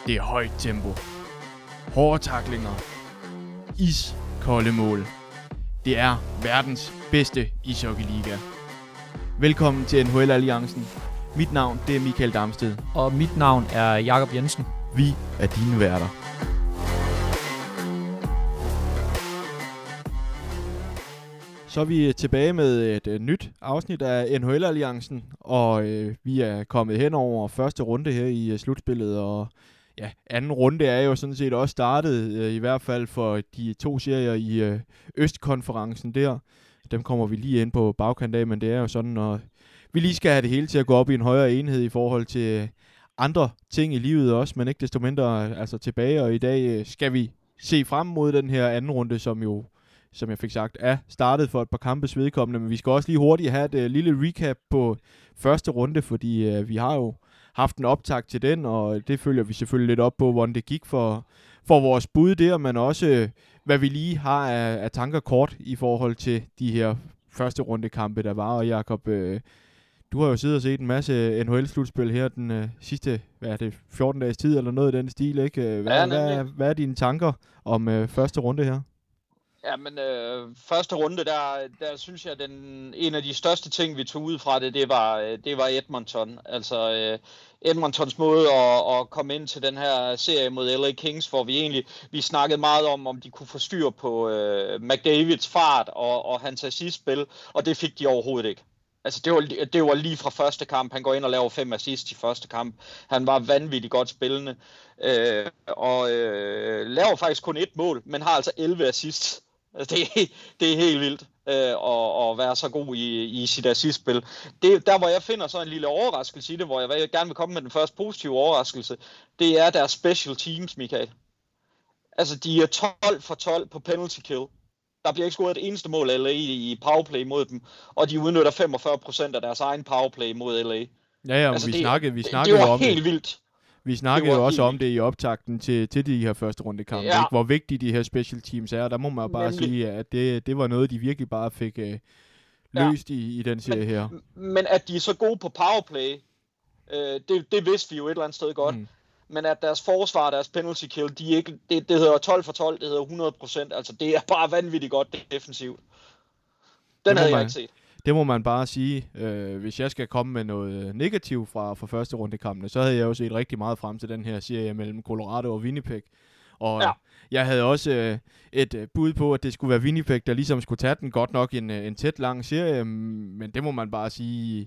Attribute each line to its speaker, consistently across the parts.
Speaker 1: Det er højt tempo, hårde tacklinger, iskolde mål. Det er verdens bedste ishockeyliga. Velkommen til NHL Alliancen. Mit navn det er Michael Damsted.
Speaker 2: Og mit navn er Jakob Jensen.
Speaker 1: Vi er dine værter. Så er vi tilbage med et nyt afsnit af NHL Alliancen, og vi er kommet hen over første runde her i slutspillet, og ja, anden runde er jo sådan set også startet, i hvert fald for de to serier i Østkonferencen der. Dem kommer vi lige ind på bagkant af, men det er jo sådan, at vi lige skal have det hele til at gå op i en højere enhed i forhold til andre ting i livet også, men ikke desto mindre altså tilbage, og i dag skal vi se frem mod den her anden runde, som jeg fik sagt, er startet for et par kampes vedkommende, men vi skal også lige hurtigt have et lille recap på første runde, fordi vi har jo haft en optakt til den, og det følger vi selvfølgelig lidt op på, hvordan det gik for vores bud der, men også hvad vi lige har af tanker kort i forhold til de her første rundekampe, der var. Og Jakob, du har jo siddet og set en masse NHL-slutspil her den sidste, 14 dages tid eller noget i den stil, ikke? Hvad er dine tanker om første runde her?
Speaker 3: Ja, men første runde, der synes jeg, en af de største ting, vi tog ud fra det var Edmonton. Altså Edmontons måde at komme ind til den her serie mod LA Kings, hvor vi snakkede meget om de kunne få styr på McDavids fart og hans assistspil, og det fik de overhovedet ikke. Altså det var lige fra første kamp. Han går ind og laver 5 assists i første kamp. Han var vanvittigt godt spillende. Laver faktisk kun 1 mål, men har altså 11 assists. Altså, det er helt vildt at være så god i sit assistspil. Der hvor jeg finder så en lille overraskelse i det, hvor jeg gerne vil komme med den første positive overraskelse, det er deres special teams, Michael. Altså de er 12 for 12 på penalty kill. Der bliver ikke scoret et eneste mål LA i powerplay mod dem, og de udnytter 45% af deres egen powerplay mod LA.
Speaker 1: Ja,
Speaker 3: altså,
Speaker 1: vi snakkede
Speaker 3: det var
Speaker 1: om
Speaker 3: helt
Speaker 1: det.
Speaker 3: vildt.
Speaker 1: Vi snakkede jo også om det i optakten til de her første rundekampe,
Speaker 3: ja.
Speaker 1: Hvor vigtige de her special teams er. Der må man bare sige, at det var noget, de virkelig bare fik løst i den serie her.
Speaker 3: Men at de er så gode på powerplay, det vidste vi jo et eller andet sted godt. Men at deres forsvar, deres penalty kill, det hedder 12 for 12, det hedder 100%. Altså det er bare vanvittigt godt defensivt. Den havde jeg ikke set.
Speaker 1: Det må man bare sige. Hvis jeg skal komme med noget negativt fra første rundekampene, så havde jeg jo set rigtig meget frem til den her serie mellem Colorado og Winnipeg. Og jeg havde også et bud på, at det skulle være Winnipeg, der ligesom skulle tage den. Godt nok en tæt lang serie, men det må man bare sige,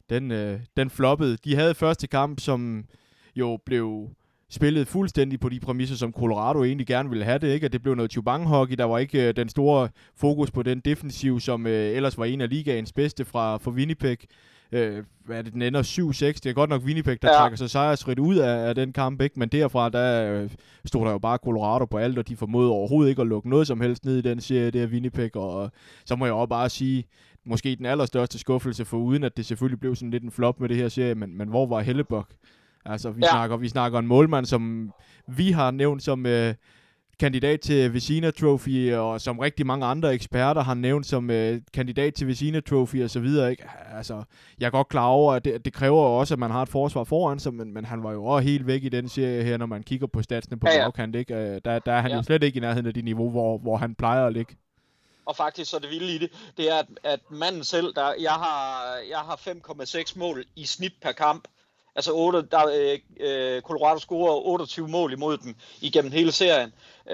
Speaker 1: den floppede. De havde første kamp, som jo blev spillet fuldstændig på de præmisser, som Colorado egentlig gerne ville have det, ikke? At det blev noget tjubang-hockey, der var ikke den store fokus på den defensiv, som ellers var en af ligaens bedste for Winnipeg. Den ender 7-6, det er godt nok Winnipeg, der trækker sig sejrsrigt ud af den kamp, ikke? Men derfra, der stod der jo bare Colorado på alt, og de formåede overhovedet ikke at lukke noget som helst ned i den serie, der Winnipeg, og så må jeg også bare sige, måske den allerstørste skuffelse, for uden at det selvfølgelig blev sådan lidt en flop med det her serie, men hvor var Hellebuyck? Altså, vi snakker en målmand, som vi har nævnt som kandidat til Vezina Trophy, og som rigtig mange andre eksperter har nævnt som kandidat til Vezina Trophy og så videre, ikke? Altså, jeg er godt klar over, at det kræver også, at man har et forsvar foran sig, men han var jo også helt væk i den serie her, når man kigger på statsene på bagkant, ikke? Der er han jo slet ikke i nærheden af det niveau, hvor han plejer at ligge. Og
Speaker 3: faktisk så det vilde i det er, at manden selv, jeg har 5,6 mål i snit per kamp. Altså Colorado scorer 28 mål imod dem igennem hele serien.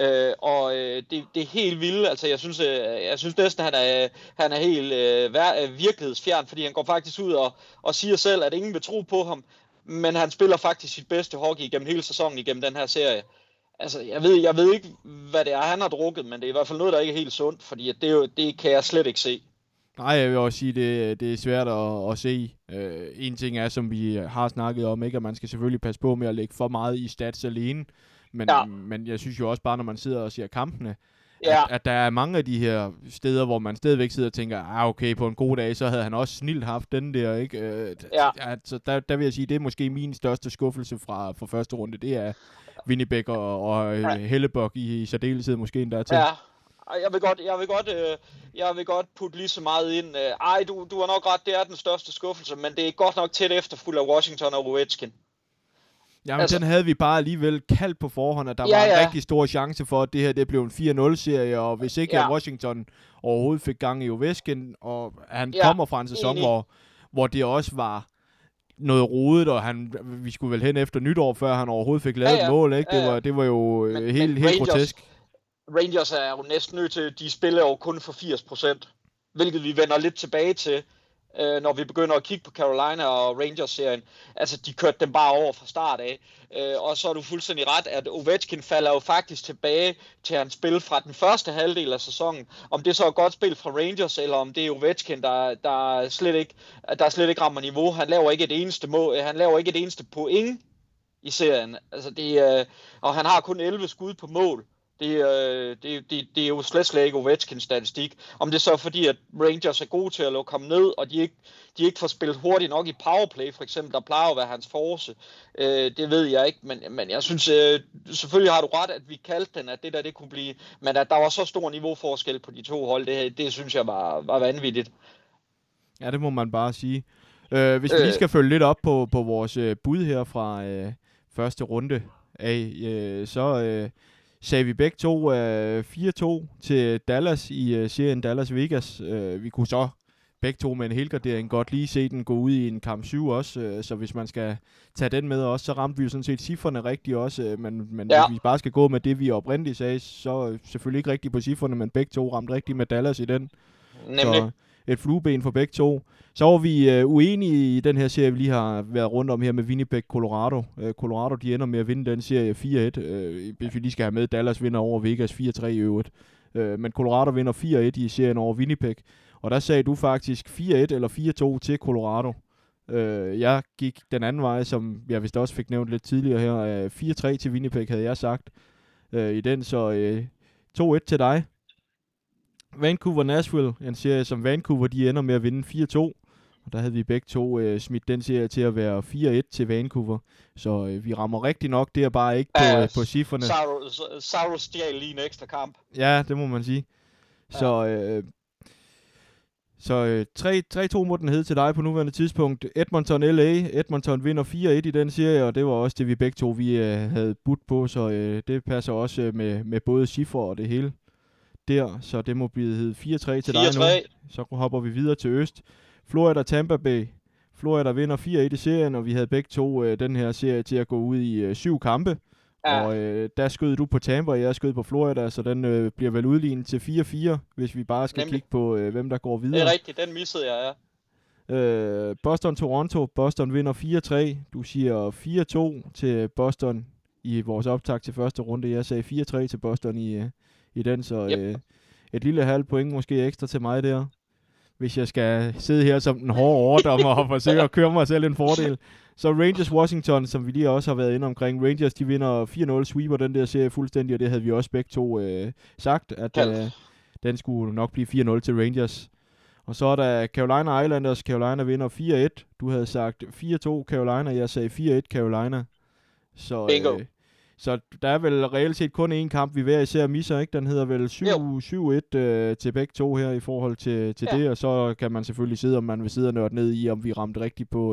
Speaker 3: Det er helt vildt. Altså jeg synes næsten, han er helt virkelighedsfjern, fordi han går faktisk ud og siger selv, at ingen vil tro på ham. Men han spiller faktisk sit bedste hockey igennem hele sæsonen, igennem den her serie. Altså, jeg ved ikke, hvad det er, han har drukket, men det er i hvert fald noget, der ikke er helt sundt, fordi det kan jeg slet ikke se.
Speaker 1: Nej, jeg vil også sige, det er svært at se. En ting er, som vi har snakket om, ikke, at man skal selvfølgelig passe på med at lægge for meget i stats alene, men jeg synes jo også bare, når man sidder og ser kampene, at der er mange af de her steder, hvor man stadigvæk sidder og tænker, okay, på en god dag, så havde han også snilt haft den der, ikke? Altså, der vil jeg sige, det er måske min største skuffelse fra første runde, det er Winnipeg og Hellebuyck i særdeleshed måske endda til.
Speaker 3: Ja. Jeg vil godt putte lige så meget ind. Du har nok ret, det er den største skuffelse, men det er godt nok tæt efterfulgt af Washington og Ovechkin.
Speaker 1: Jamen, den havde vi bare alligevel kaldt på forhånd, at der var en rigtig stor chance for, at det her det blev en 4-0-serie, og hvis ikke Washington overhovedet fik gang i Ovechkin, og han kommer fra en sæson, hvor det også var noget rodet, og vi skulle vel hen efter nytår, før han overhovedet fik lavet et mål, ikke? Det var jo helt grotesk.
Speaker 3: Rangers er jo næsten nødt til, de spiller jo kun for 80%, hvilket vi vender lidt tilbage til, når vi begynder at kigge på Carolina og Rangers-serien. Altså, de kørte dem bare over fra start af. Og så er du fuldstændig ret, at Ovechkin falder jo faktisk tilbage til hans spil fra den første halvdel af sæsonen. Om det så er godt spil fra Rangers, eller om det er Ovechkin, der slet ikke rammer niveau. Han laver ikke et eneste mål, han laver ikke et eneste point i serien. Altså, og han har kun 11 skud på mål. Det er jo slet ikke Ovechkins statistik. Om det så er fordi, at Rangers er gode til at lukke ham ned, og de ikke får spillet hurtigt nok i powerplay, for eksempel, der plejer at være hans force. Det ved jeg ikke, men jeg synes, selvfølgelig har du ret, at vi kaldte den, at det kunne blive, men at der var så stor niveauforskel på de to hold, det synes jeg var vanvittigt.
Speaker 1: Ja, det må man bare sige. Hvis vi lige skal følge lidt op på vores bud her fra første runde af, så sagde vi begge to 4-2 til Dallas i serien Dallas-Vegas. Vi kunne så begge to med en helgardering godt lige se den gå ud i en kamp 7 også, så hvis man skal tage den med også, så ramte vi jo sådan set cifrene rigtigt også, men hvis vi bare skal gå med det, vi oprindeligt sagde, så selvfølgelig ikke rigtigt på cifrene, men begge to ramte rigtigt med Dallas i den.
Speaker 3: Nemlig.
Speaker 1: Så et flueben for begge to. Så var vi uenige i den her serie, vi lige har været rundt om her med Winnipeg, Colorado. Colorado, de ender med at vinde den serie 4-1. Hvis vi lige skal have med, Dallas vinder over Vegas 4-3 i øvrigt. Men Colorado vinder 4-1 i serien over Winnipeg. Og der sagde du faktisk 4-1 eller 4-2 til Colorado. Jeg gik den anden vej, som jeg vist også fik nævnt lidt tidligere her. 4-3 til Winnipeg havde jeg sagt i den, så 2-1 til dig. Vancouver-Nashville, en serie som Vancouver, de ender med at vinde 4-2. Og der havde vi begge to smidt den serie til at være 4-1 til Vancouver. Så vi rammer rigtig nok, det er bare ikke på cifrene.
Speaker 3: Saros stjal lige en ekstra kamp.
Speaker 1: Ja, det må man sige. Så 3-2 må den hedde til dig på nuværende tidspunkt. Edmonton-LA. Edmonton vinder 4-1 i den serie, og det var også det, vi begge to vi havde budt på. Så det passer også med både cifre og det hele der. Så det må blive heddet 4-3 til dig nu. Så hopper vi videre til øst. Florida-Tampa Bay. Florida vinder 4-1 i serien, og vi havde begge to den her serie til at gå ud i 7 kampe. Ja. Og der skød du på Tampa, og jeg skød på Florida, så den bliver vel udlignet til 4-4, hvis vi bare skal kigge på, hvem der går videre.
Speaker 3: Det er rigtigt, den missede jeg, ja.
Speaker 1: Boston-Toronto. Boston vinder 4-3. Du siger 4-2 til Boston i vores optakt til første runde. Jeg sagde 4-3 til Boston i den, så et lille halvt point måske ekstra til mig der. Hvis jeg skal sidde her som den hårde overdommer og forsøge at køre mig selv en fordel. Så Rangers-Washington, som vi lige også har været inde omkring. Rangers, de vinder 4-0, sweeper den der serie fuldstændig, og det havde vi også begge to sagt, at den skulle nok blive 4-0 til Rangers. Og så er der Carolina Islanders. Carolina vinder 4-1. Du havde sagt 4-2 Carolina, jeg sagde 4-1 Carolina. Så, så der er vel reelt set kun én kamp, vi hver især misser, ikke? Den hedder vel 7-1 til begge to her i forhold til det, og så kan man selvfølgelig sidde, om man vil sidde og nørde ned i, om vi ramte rigtigt på,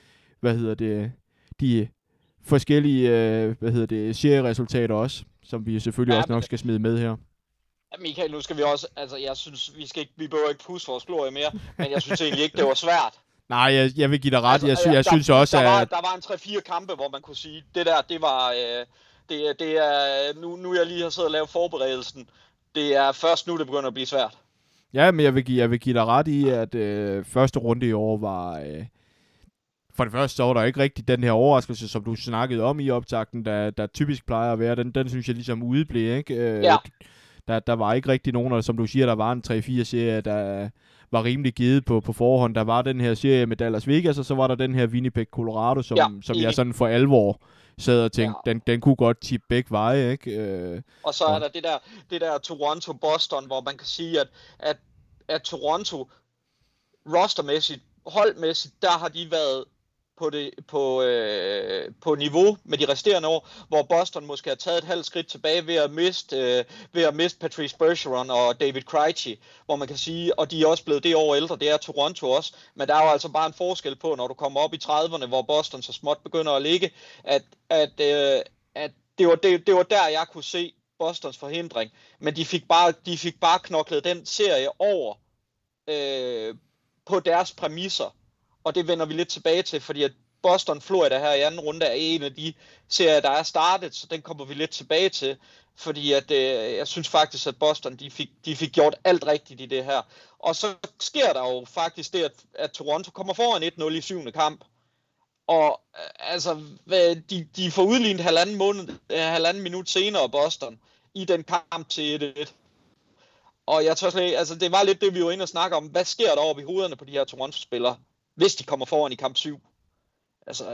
Speaker 1: de forskellige, serieresultater også, som vi selvfølgelig også nok skal smide med her.
Speaker 3: Michael, nu skal vi også, altså jeg synes, vi behøver ikke pusse vores glorie mere, men jeg synes egentlig ikke, det var svært.
Speaker 1: Nej, jeg vil give dig ret. Jeg synes også,
Speaker 3: at der var en 3-4 kampe, hvor man kunne sige, det var det er nu jeg lige har siddet og lavet forberedelsen. Det er først nu det begynder at blive svært.
Speaker 1: Ja, men jeg vil give dig ret i, at første runde i år var for det første så var der ikke rigtig den her overraskelse, som du snakkede om i optakten, der typisk plejer at være. Den synes jeg ligesom udeblev, ikke? Der var ikke rigtig nogen, og som du siger, der var en 3-4 serie, der var rimelig givet på forhånd. Der var den her serie med Dallas Vegas, og så var der den her Winnipeg Colorado, som jeg sådan for alvor sad og tænkte, den kunne godt tippe begge veje, ikke?
Speaker 3: Og så er der det der Toronto-Boston, hvor man kan sige, at Toronto rostermæssigt, holdmæssigt, der har de været på niveau med de resterende år, hvor Boston måske har taget et halvt skridt tilbage ved at miste Patrice Bergeron og David Krejci, hvor man kan sige, og de er også blevet det år ældre, det er Toronto også, men der er jo altså bare en forskel på, når du kommer op i 30'erne, hvor Boston så småt begynder at ligge, at det var der, jeg kunne se Bostons forhindring, men de fik bare knoklet den serie over på deres præmisser, og det vender vi lidt tilbage til, fordi at Boston-Florida her i anden runde er en af de serier, der er startet, så den kommer vi lidt tilbage til, fordi at jeg synes faktisk, at Boston de fik gjort alt rigtigt i det her. Og så sker der jo faktisk det, at Toronto kommer foran 1-0 i 7. kamp, og altså de får udlignet halvanden minut senere Boston i den kamp til 1-1. Og jeg tror slet, altså det var lidt det, vi var inde og snakke om. Hvad sker der oppe i hovederne på de her Toronto-spillere, hvis de kommer foran i kamp 7? Altså,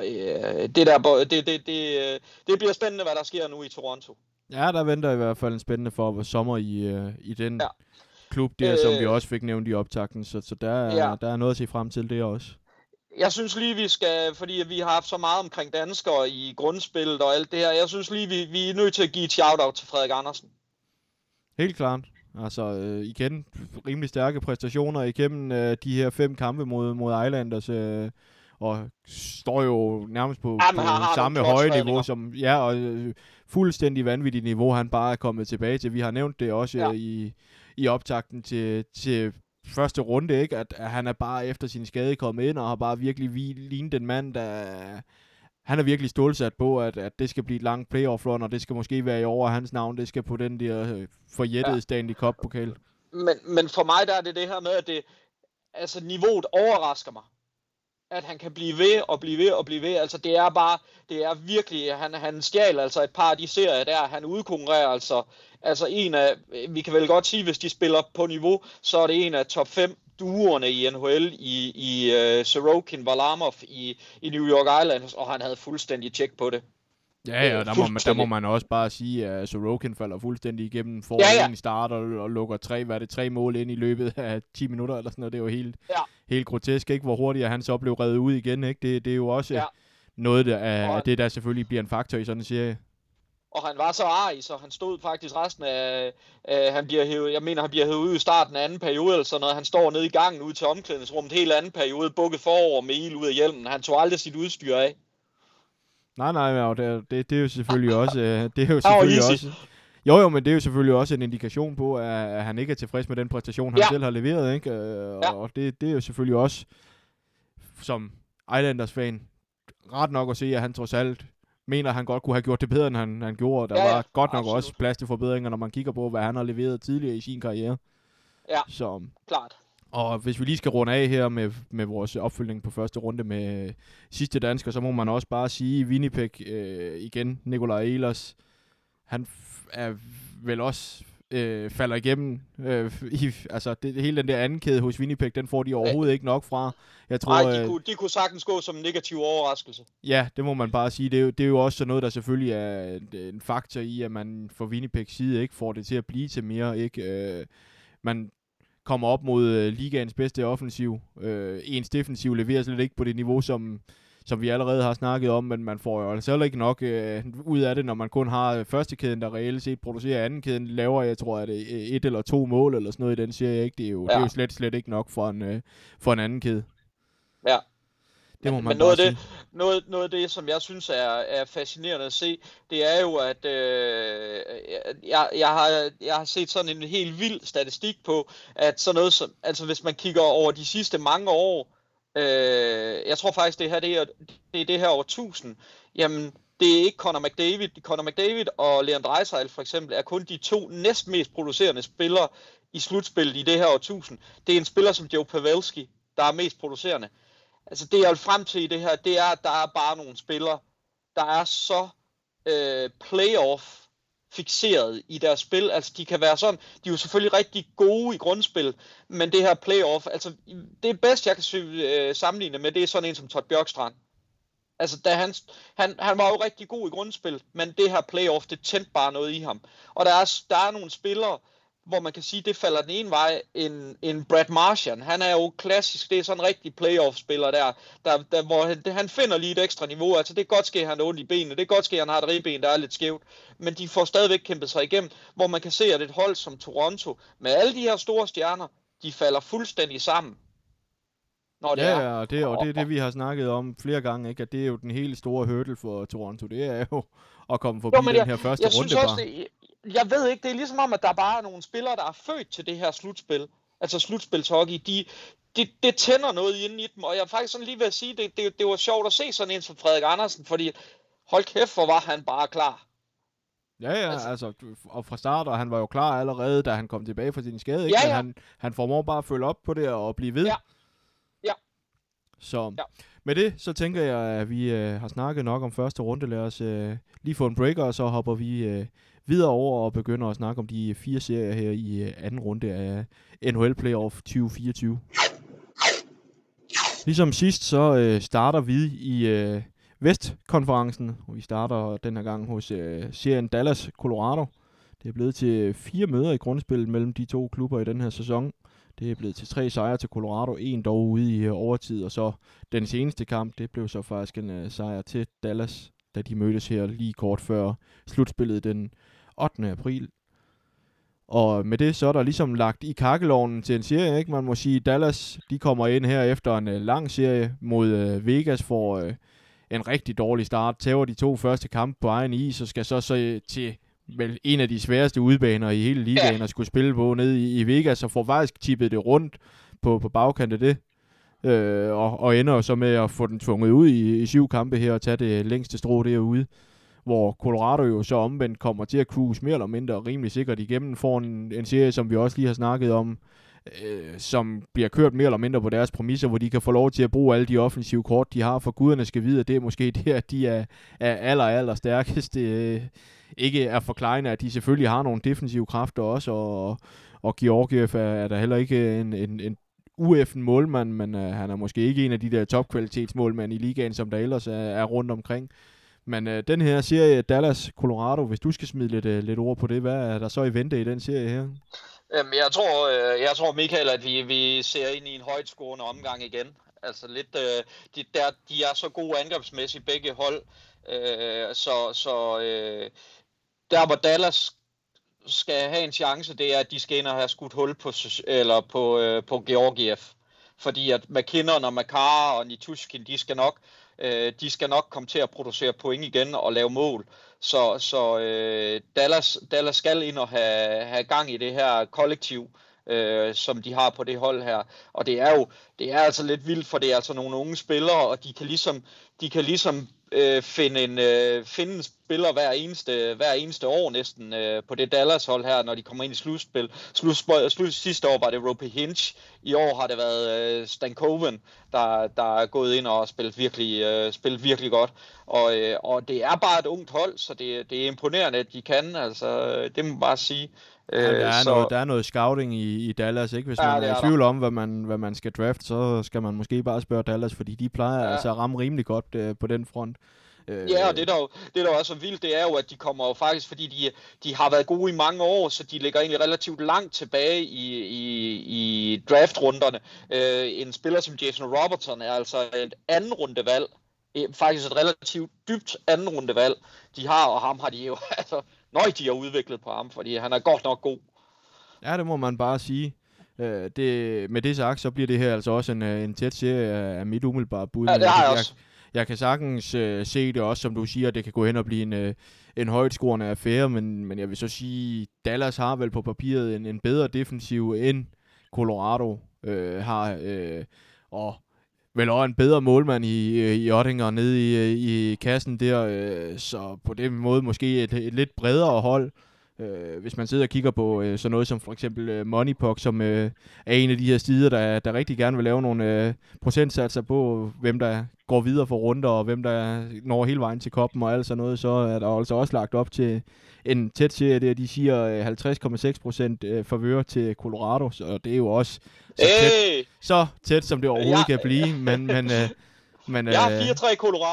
Speaker 3: det bliver spændende, hvad der sker nu i Toronto.
Speaker 1: Ja, der venter i hvert fald en spændende sommer i den klub der, som vi også fik nævnt i optakten. Så der er noget at se frem til det også. Jeg
Speaker 3: synes lige, vi skal, fordi vi har haft så meget omkring danskere i grundspillet og alt det her, jeg synes lige, vi er nødt til at give et shout-out til Frederik Andersen.
Speaker 1: Helt klart. Altså igen, rimelig stærke præstationer igennem de her 5 kampe mod Islanders, og står jo nærmest på samme høje niveau som, og fuldstændig vanvittigt niveau, han bare er kommet tilbage til. Vi har nævnt det også i optakten til første runde, ikke? At han er bare efter sin skade kommet ind, og har bare virkelig lignet den mand, der... Han er virkelig stålsat på, at det skal blive et langt playoff-run, og det skal måske være i over hans navn. Det skal på den der forjættede Stanley Cup-pokal.
Speaker 3: Men for mig der er det her med, at niveauet overrasker mig. At han kan blive ved og blive ved og blive ved. Altså det er virkelig, han stjal altså et par af de serier der. Han udkonkurrerer altså en af, vi kan vel godt sige, hvis de spiller på niveau, så er det en af top 5 duerne i NHL i Sorokin, Varlamov i New York Islanders, og han havde fuldstændig tjek på det.
Speaker 1: Ja, der må man også bare sige, at Sorokin falder fuldstændig igennem, får en start og lukker 3 mål ind i løbet af 10 minutter eller sådan noget. Det er jo helt grotesk, ikke? Hvor hurtigt han så blev reddet ud igen, ikke? Det er jo også noget af det, der selvfølgelig bliver en faktor i sådan en serie.
Speaker 3: Og han var så arg, så han stod faktisk resten af han bliver hævet ud i starten af anden periode, eller sådan noget. Han står nede i gangen ude til omklædningsrummet, helt anden periode, bukket forover med ild ud af hjelmen. Han tog aldrig sit udstyr af.
Speaker 1: Nej, det er jo selvfølgelig også... Jo, men det er jo selvfølgelig også en indikation på, at han ikke er tilfreds med den præstation, han selv har leveret, ikke? Og det er jo selvfølgelig også, som Islanders-fan, ret nok at se, at han trods alt mener, at han godt kunne have gjort det bedre, end han gjorde. Der var godt nok også plads til forbedringer, når man kigger på, hvad han har leveret tidligere i sin karriere.
Speaker 3: Ja, klart.
Speaker 1: Og hvis vi lige skal runde af her med vores opfølgning på første runde med sidste dansker, så må man også bare sige, Winnipeg igen, Nikolaj Ehlers, han er vel også falder igennem. Hele den der anden kæde hos Winnipeg, den får de overhovedet ikke nok fra. Jeg tror,
Speaker 3: de kunne sagtens gå som en negativ overraskelse.
Speaker 1: Ja, det må man bare sige. Det er jo også sådan noget, der selvfølgelig er en faktor i, at man fra Winnipegs side ikke får det til at blive til mere. Ikke? Man kommer op mod ligaens bedste offensiv. Ens defensiv leverer slet ikke på det niveau, som vi allerede har snakket om, men man får jo altså heller ikke nok ud af det, når man kun har førstekæden, der reelt set producerer andenkæden, laver, jeg tror, at det 1 eller 2 mål, eller sådan noget i den serie, ikke? Det er jo slet ikke nok for en anden kæde.
Speaker 3: Ja.
Speaker 1: Det må man
Speaker 3: noget af det, som jeg synes er fascinerende at se, det er jo, at jeg har set sådan en helt vild statistik på, at sådan noget som, altså hvis man kigger over de sidste mange år, jeg tror faktisk, det er det her årtusind, jamen det er ikke Connor McDavid. Connor McDavid og Leon Draisaitl for eksempel er kun de 2 næstmest producerende spillere i slutspillet i det her årtusind. Det er en spiller som Joe Pavelski, der er mest producerende. Altså det jeg vil frem til i det her, det er, at der er bare nogle spillere, der er så playoff fixeret i deres spil. Altså de kan være sådan, de er jo selvfølgelig rigtig gode i grundspil, men det her playoff, altså det bedste jeg kan sammenligne med, det er sådan en som Todd Bjørkstrand. Altså da han var jo rigtig god i grundspil, men det her playoff, det tændte bare noget i ham. Og der er nogle spillere, hvor man kan sige, det falder den ene vej, en Brad Marchand. Han er jo klassisk, det er sådan en rigtig playoff-spiller der hvor han finder lige et ekstra niveau. Altså det kan godt ske, at han har ondt i benene, det kan godt ske, at han har et ribben, der er lidt skævt, men de får stadigvæk kæmpet sig igennem, hvor man kan se, at et hold som Toronto, med alle de her store stjerner, de falder fuldstændig sammen.
Speaker 1: Det er det, vi har snakket om flere gange, ikke? At det er jo den helt store hurdle for Toronto. Det er jo at komme forbi den her første runde.
Speaker 3: Jeg ved ikke, det er ligesom om, at der bare er nogle spillere, der er født til det her slutspil. Altså slutspilshockey. Det tænder noget inde i dem, og jeg er faktisk sådan lige ved at sige, det var sjovt at se sådan en som Frederik Andersen, fordi hold kæft, hvor var han bare klar.
Speaker 1: Altså, og fra start, og han var jo klar allerede, da han kom tilbage fra sin skade, ikke? Men han formår bare at følge op på det og blive ved. Så med det, så tænker jeg, at vi har snakket nok om første runde. Lad os lige få en breaker, og så hopper vi videre over og begynder at snakke om de 4 serier her i anden runde af NHL Playoff 2024. Ligesom sidst, så starter vi i Vestkonferencen, og vi starter den her gang hos serien Dallas-Colorado. Det er blevet til 4 møder i grundspillet mellem de to klubber i den her sæson. Det er blevet til 3 sejre til Colorado, 1 dog ude i overtid, og så den seneste kamp, det blev så faktisk en sejr til Dallas, da de mødtes her lige kort før slutspillet den 8. april. Og med det, så er der ligesom lagt i kakkelovnen til en serie, ikke? Man må sige, Dallas, de kommer ind her efter en lang serie mod Vegas for en rigtig dårlig start. Tager de 2 første kampe på egen is, og skal så til vel en af de sværeste udbaner i hele ligaen at skulle spille på nede i Vegas, og får faktisk tippet det rundt på bagkant af det. Og ender så med at få den tvunget ud i 7 kampe her og tage det længste strå derude. Hvor Colorado jo så omvendt kommer til at cruise mere eller mindre rimelig sikkert igennem, får en serie, som vi også lige har snakket om, som bliver kørt mere eller mindre på deres præmisser, hvor de kan få lov til at bruge alle de offensive kort, de har, for guderne skal vide, at det er måske det, at de er aller stærkest. Ikke er forklejende, at de selvfølgelig har nogle defensive kræfter også, og Georgiev er der heller ikke en UF'en målmand, men han er måske ikke en af de der topkvalitetsmålmænd i ligaen, som der ellers er rundt omkring. Men den her serie Dallas-Colorado, hvis du skal smide lidt ord på det, hvad er der så i vente i den serie her?
Speaker 3: Jeg tror Michael, at vi ser ind i en højtskårende omgang igen. Altså lidt, de er så gode angrebsmæssigt begge hold, der hvor Dallas skal have en chance, det er, at de skal ind og have skudt hul på Georgiev. Fordi at McKinnon og Makar og Nichushkin, de skal nok komme til at producere point igen og lave mål. Så Dallas skal ind og have gang i det her kollektiv, som de har på det hold her. Og det er altså lidt vildt, for det er altså nogle unge spillere, og de kan ligesom finde en spiller hver eneste år næsten på det Dallas-hold her, når de kommer ind i slutspil. Sidste år var det Roope Hintz. I år har det været Stankoven, der er gået ind og spillet virkelig godt. Og det er bare et ungt hold, så det er imponerende, at de kan. Altså, det må man bare sige.
Speaker 1: Der er noget scouting i Dallas, ikke? Hvis man er i tvivl om, hvad man skal draft, så skal man måske bare spørge Dallas, fordi de plejer altså at ramme rimelig godt på den front.
Speaker 3: Ja, og det der også er vildt, det er jo, at de kommer jo faktisk, fordi de har været gode i mange år, så de ligger egentlig relativt langt tilbage i draftrunderne. En spiller som Jason Robertson er altså et anden rundevalg, faktisk et relativt dybt anden rundevalg, de har, og ham har de jo altså de har udviklet på ham, fordi han er godt nok god.
Speaker 1: Ja, det må man bare sige. Med det sagt, så bliver det her altså også en tæt serie af mit umiddelbare bud.
Speaker 3: Ja, det har jeg også.
Speaker 1: Jeg kan sagtens se det også, som du siger, at det kan gå hen og blive en højtskårende affære, men jeg vil så sige, Dallas har vel på papiret en bedre defensiv end Colorado har, og vel også en bedre målmand i Oettinger nede i kassen der, så på den måde måske et lidt bredere hold. Hvis man sidder og kigger på sådan noget som for eksempel Moneypuck, som er en af de her sider, der rigtig gerne vil lave nogle procentsatser på, hvem der går videre for runder, og hvem der når hele vejen til koppen og alt sådan noget, så er der altså også lagt op til en tæt serie der. De siger 50,6% favør til Colorado, så det er jo også så tæt som det overhovedet kan blive. Men
Speaker 3: jeg har 4-3 Colorado.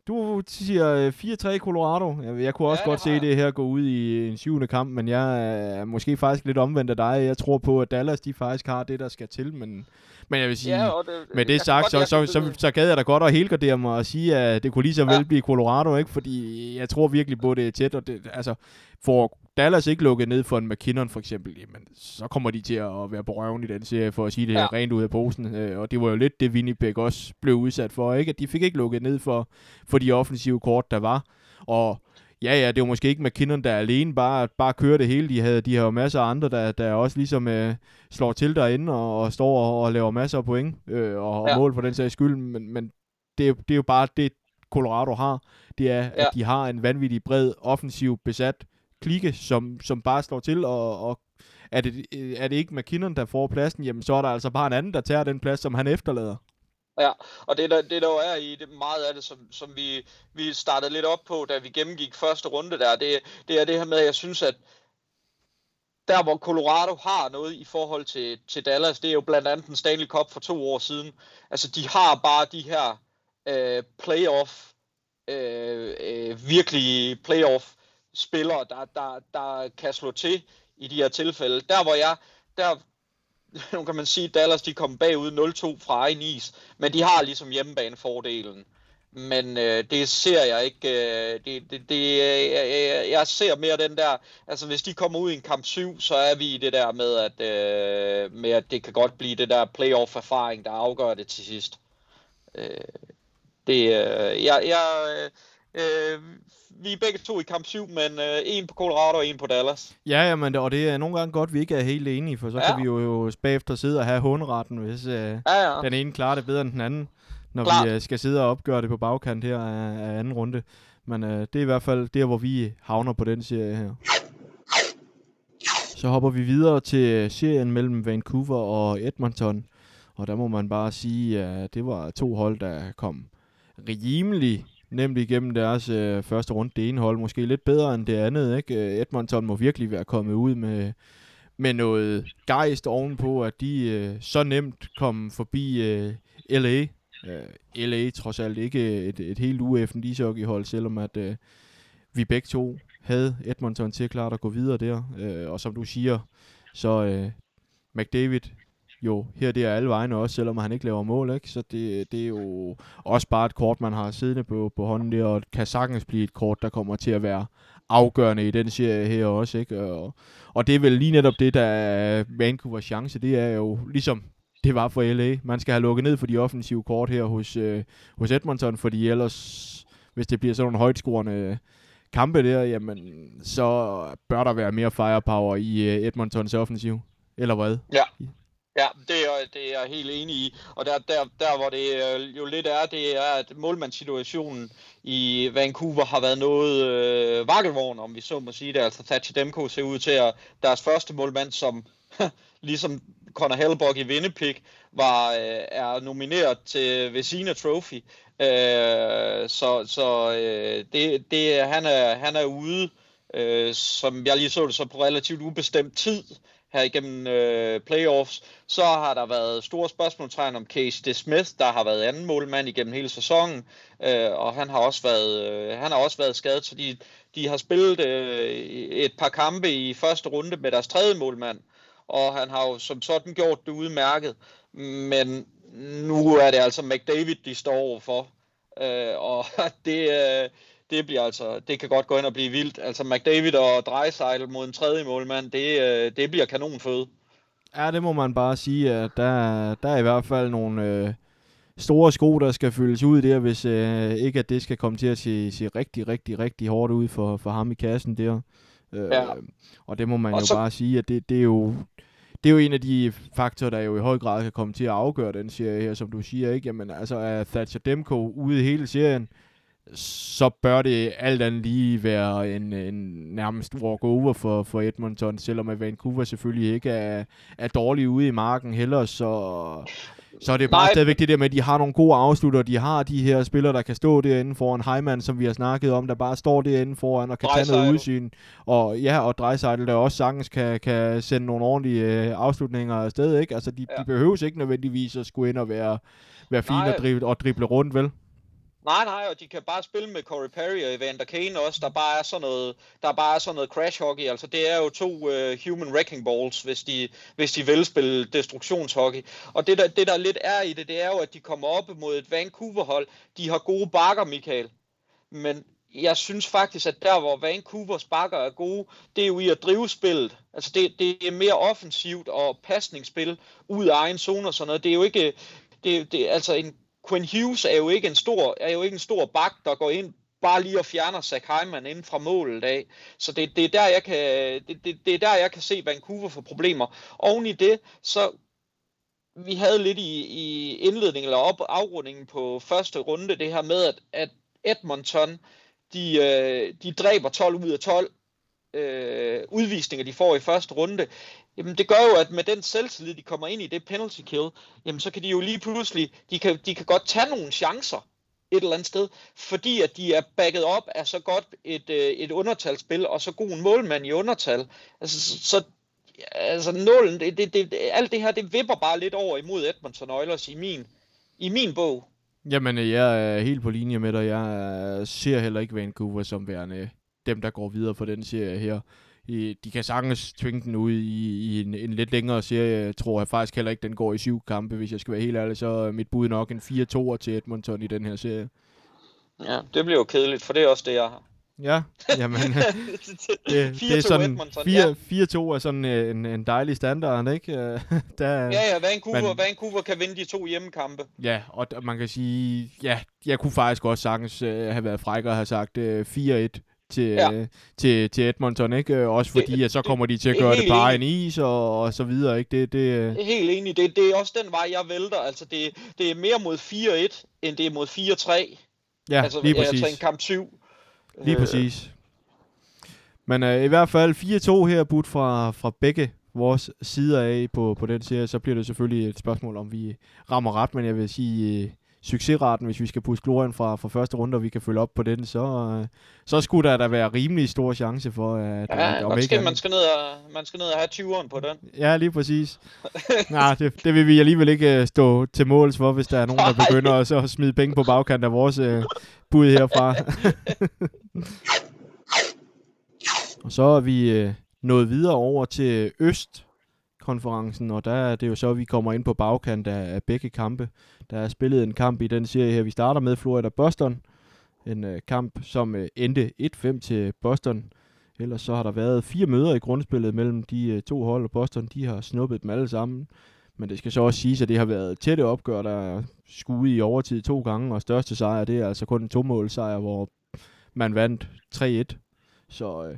Speaker 1: Du siger 4-3 Colorado. Jeg kunne også godt se det her gå ud i en 7. kamp, men jeg er måske faktisk lidt omvendt af dig. Jeg tror på, at Dallas de faktisk har det, der skal til, men jeg vil sige, med det sagt, så gad jeg da godt at helgardere mig og sige, at det kunne lige så vel blive Colorado, ikke? Fordi jeg tror virkelig på, det er tæt, og det, altså, for Dallas ikke lukket ned for en McKinnon for eksempel, jamen, så kommer de til at være på røven i den serie, for at sige det her rent ud af posen. Og det var jo lidt det, Winnipeg også blev udsat for, ikke? At de fik ikke lukket ned for de offensive kort, der var. Og ja, det var måske ikke McKinnon, der alene bare kører det hele. De har jo masser af andre, der også ligesom slår til derinde og står og laver masser af point og mål for den sags skyld. Men det er jo bare det, Colorado har. Det er, at de har en vanvittig bred offensiv besat klikke, som bare slår til, og er det ikke McKinnon, der får pladsen, jamen så er der altså bare en anden, der tager den plads, som han efterlader.
Speaker 3: Ja, og det der jo er i det, meget af det, som vi startede lidt op på, da vi gennemgik første runde der, det er det her med, at jeg synes, at der hvor Colorado har noget i forhold til Dallas, det er jo blandt andet den Stanley Cup for 2 år siden. Altså de har bare de her playoff, virkelige playoff spillere, der kan slå til i de her tilfælde. Nu kan man sige, at Dallas de kom bagud 0-2 fra egen is, men de har ligesom hjemmebanefordelen. Men det ser jeg ikke. Jeg ser mere den der, altså hvis de kommer ud i en kamp 7, så er vi i det der med, at det kan godt blive det der playoff-erfaring, der afgør det til sidst. Vi er begge to i kamp 7, men en på Colorado og en på Dallas.
Speaker 1: Ja, men og det er nogle gange godt, vi ikke er helt enige, for så kan vi jo bagefter sidde og have hånderetten, hvis den ene klarer det bedre end den anden, når vi skal sidde og opgøre det på bagkant her af anden runde. Men det er i hvert fald der, hvor vi havner på den serie her. Så hopper vi videre til serien mellem Vancouver og Edmonton, og der må man bare sige, at det var 2 hold, der kom rimelig nemt igennem deres første runde. Det ene hold måske lidt bedre end det andet, ikke? Edmonton må virkelig være kommet ud med noget gejst ovenpå, at de så nemt kom forbi LA. LA trods alt ikke et helt UFN ishockeyhold, selvom at vi begge to havde Edmonton til klart at gå videre der. Og som du siger, så McDavid jo, her det er alle vegne også, selvom han ikke laver mål, ikke? Så det er jo også bare et kort, man har siddende på hånden der, og kan sagtens blive et kort, der kommer til at være afgørende i den serie her også, ikke? Og det er vel lige netop det, der er Vancouvers chance, det er jo ligesom det var for LA. Man skal have lukket ned for de offensive kort her hos Edmonton, fordi ellers, hvis det bliver sådan nogle højtscorende kampe der, jamen, så bør der være mere firepower i Edmontons offensiv, eller hvad?
Speaker 3: Ja, det er jeg helt enig i, og der hvor det jo lidt det er, at målmandssituationen i Vancouver har været noget vakkelvogn, om vi så må sige det. Altså Thatcher Demko ser ud til at deres første målmand, som ligesom Connor Hellebuyck i Winnipeg, er nomineret til Vezina Trophy. Han er ude, som jeg lige så det, så på relativt ubestemt tid her igennem playoffs. Så har der været store spørgsmålstegn om Casey DeSmith, der har været anden målmand igennem hele sæsonen, og han har også været skadet, så de har spillet et par kampe i første runde med deres tredje målmand, og han har jo som sådan gjort det udmærket, men nu er det altså McDavid, de står overfor, og det bliver altså, det kan godt gå ind og blive vildt. Altså McDavid og Draisaitl mod en tredje målmand, det bliver kanonføde.
Speaker 1: Ja, det må man bare sige, at der er i hvert fald nogle store sko, der skal fyldes ud der, hvis ikke at det skal komme til at se rigtig, rigtig, rigtig hårdt ud for ham i kassen der. Og det må man jo bare sige, at det er jo en af de faktorer, der jo i høj grad kan komme til at afgøre den serie her, som du siger, ikke? Jamen altså, er Thatcher Demko ude i hele serien, så bør det alt andet lige være en nærmest walk-over for Edmonton, selvom at Vancouver selvfølgelig ikke er dårlige ude i marken heller, så er det bare stadigvæk det der med, at de har nogle gode afslutter, de har de her spillere, der kan stå derinde foran Hyman, som vi har snakket om, der bare står derinde foran og kan tage noget udsyn, og Draisaitl, der også sagtens kan sende nogle ordentlige afslutninger afsted, ikke? Altså de behøves ikke nødvendigvis at skulle ind og være fine og drible rundt, vel?
Speaker 3: Nej, og de kan bare spille med Corey Perry og Evander Kane også, der bare er sådan noget crash hockey, altså det er jo 2 human wrecking balls, hvis de vil spille destruktionshockey. Og det der lidt er i det er jo, at de kommer op mod et Vancouver-hold, de har gode bakker, Michael, men jeg synes faktisk, at der hvor Vancouvers bakker er gode, det er jo i at drive spillet. Altså det er mere offensivt og pasningsspil ud af egen zone og sådan noget. Det er jo ikke, altså en Quinn Hughes er jo ikke en stor bak, der går ind bare lige og fjerner Zach Hyman inden fra målet af. Så det er der jeg kan se Vancouver få problemer. Oven i det, så vi havde lidt i indledningen eller afrundingen på første runde det her med at Edmonton de dræber 12 ud af 12 udvisninger de får i første runde. Jamen det gør jo, at med den selvtillid de kommer ind i det penalty kill, jamen så kan de jo lige pludselig, de kan godt tage nogle chancer et eller andet sted, fordi at de er backet op af så godt et undertalsspil og så god en målmand i undertal. Altså nålen, alt det her, det vipper bare lidt over imod Edmonton Oilers i min bog.
Speaker 1: Jamen, jeg er helt på linje med dig. Jeg ser heller ikke Vancouver som værende dem, der går videre for den serie her. De kan sagtens tvinge den ud i en lidt længere serie. Jeg tror faktisk heller ikke, den går i 7 kampe. Hvis jeg skal være helt ærlig, så er mit bud nok en 4-2 til Edmonton i den her serie.
Speaker 3: Ja, det bliver jo kedeligt, for det er også det, jeg har.
Speaker 1: Ja, jamen, det er sådan, Edmonton, 4-2 er sådan en dejlig standard, ikke?
Speaker 3: Vancouver kan vinde de 2 hjemmekampe.
Speaker 1: Ja, og man kan sige, ja, jeg kunne faktisk også sagtens have været fræk og have sagt 4-1 til Edmonton, ikke? Også fordi, at så kommer de til at gøre det på egen is og så videre, ikke? Det
Speaker 3: helt enig, det er også den vej, jeg vælter. Altså, det er mere mod 4-1, end det er mod 4-3.
Speaker 1: Ja, altså, lige præcis.
Speaker 3: Altså en kamp 7.
Speaker 1: Lige præcis. Men i hvert fald 4-2 her, budt fra begge vores sider af på den serie. Så bliver det selvfølgelig et spørgsmål, om vi rammer ret, men jeg vil sige succesraten, hvis vi skal puske glorien fra første runde, og vi kan følge op på den, så skulle der da være rimelig stor chance for, at...
Speaker 3: man skal ned og have 20'eren på den.
Speaker 1: Ja, lige præcis. Nej, det vil vi alligevel ikke stå til måls for, hvis der er nogen, der begynder at smide penge på bagkant af vores bud herfra. Og så er vi nået videre over til Øst-konferencen, og der er det jo så, at vi kommer ind på bagkant af begge kampe. Der er spillet en kamp i den serie her. Vi starter med Florida-Boston. En kamp, som endte 1-5 til Boston. Ellers så har der været 4 møder i grundspillet mellem de 2 hold, og Boston de har snuppet dem alle sammen. Men det skal så også siges, at det har været tætte opgør, der er skudt i overtid 2 gange, og største sejr, det er altså kun en 2-målsejr, hvor man vandt 3-1. Så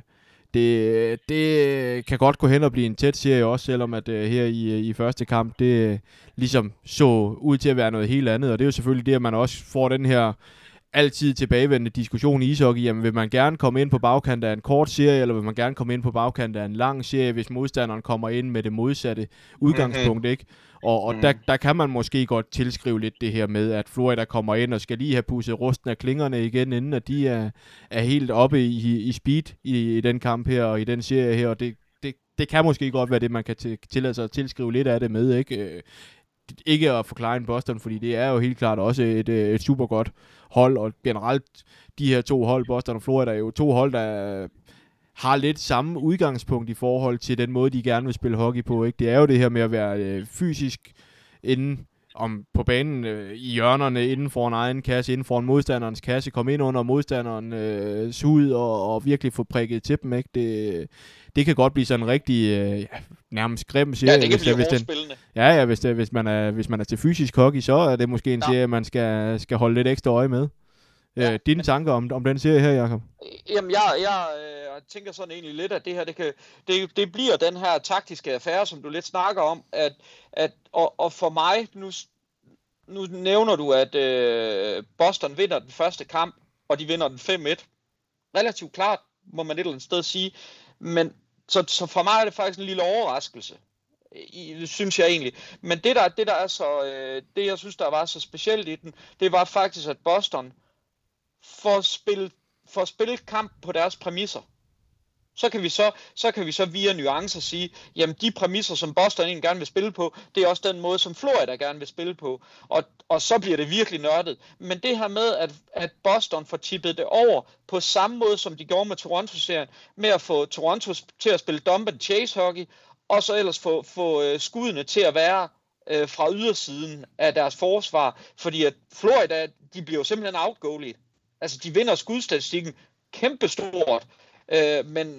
Speaker 1: det kan godt gå hen og blive en tæt serie også, selvom at her i første kamp, det ligesom så ud til at være noget helt andet. Og det er jo selvfølgelig det, at man også får den her altid tilbagevendende diskussion i ishockey. Jamen, vil man gerne komme ind på bagkant af en kort serie, eller vil man gerne komme ind på bagkant af en lang serie, hvis modstanderen kommer ind med det modsatte udgangspunkt, ikke? Og der kan man måske godt tilskrive lidt det her med, at Florida kommer ind og skal lige have pudset rusten af klingerne igen, inden at de er helt oppe i speed i den kamp her og i den serie her, og det kan måske godt være det, man kan tillade sig at tilskrive lidt af det med, ikke? Ikke at forklare en Boston, fordi det er jo helt klart også et super godt hold, og generelt de her 2 hold, Boston og Florida, er jo 2 hold, der har lidt samme udgangspunkt i forhold til den måde, de gerne vil spille hockey på, ikke? Det er jo det her med at være fysisk inden på banen, i hjørnerne, inden for en egen kasse, inden for en modstanderens kasse, komme ind under modstanderens hud og virkelig få prikket til dem, ikke? Det kan godt blive sådan en rigtig nærmest grim serie.
Speaker 3: Ja, det kan blive hårdspillende.
Speaker 1: Hvis man er til fysisk hockey, så er det måske en serie, man skal holde lidt ekstra øje med. Dine tanker om den serie her, Jacob?
Speaker 3: Jamen, jeg tænker sådan egentlig lidt, at det her, det bliver den her taktiske affære, som du lidt snakker om, og for mig, nu nævner du, at Boston vinder den første kamp, og de vinder den 5-1. Relativt klart, må man et eller andet sted sige, men så for mig er det faktisk en lille overraskelse, synes jeg egentlig. Men det der er så, det jeg synes, der var så specielt i den, det var faktisk, at Boston får spillet kamp på deres præmisser. Så kan vi så via nuancer sige, jamen de præmisser, som Boston egentlig gerne vil spille på, det er også den måde, som Florida gerne vil spille på. Og så bliver det virkelig nørdet. Men det her med, at Boston får tippet det over på samme måde, som de gjorde med Toronto-serien, med at få Toronto til at spille dump and chase hockey, og så ellers få skuddene til at være fra ydersiden af deres forsvar. Fordi at Florida, de bliver jo simpelthen outgoalet. Altså de vinder skudstatistikken kæmpestort. Men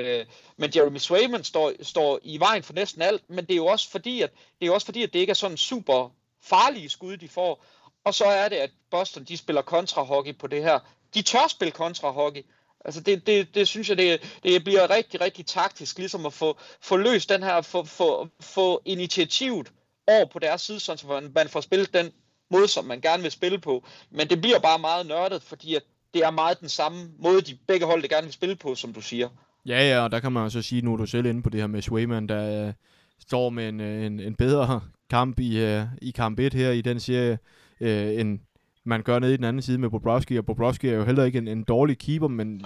Speaker 3: Jeremy Swayman står i vejen for næsten alt, men det er jo også fordi, at det ikke er sådan super farlige skud, de får. Og så er det, at Boston, de spiller kontrahockey på det her. De tør spille kontrahockey. Altså det synes jeg, det bliver rigtig, rigtig taktisk, ligesom at få løst den her, få initiativet over på deres side, så man får spillet den måde, som man gerne vil spille på. Men det bliver bare meget nørdet, fordi at det er meget den samme måde, de begge hold, der gerne vil spille på, som du siger.
Speaker 1: Ja, og der kan man jo så sige, nu er du selv inde på det her med Swayman, der står med en bedre kamp i kamp 1 her i den serie, end man gør nede i den anden side med Bobrovsky, og Bobrovsky er jo heller ikke en dårlig keeper,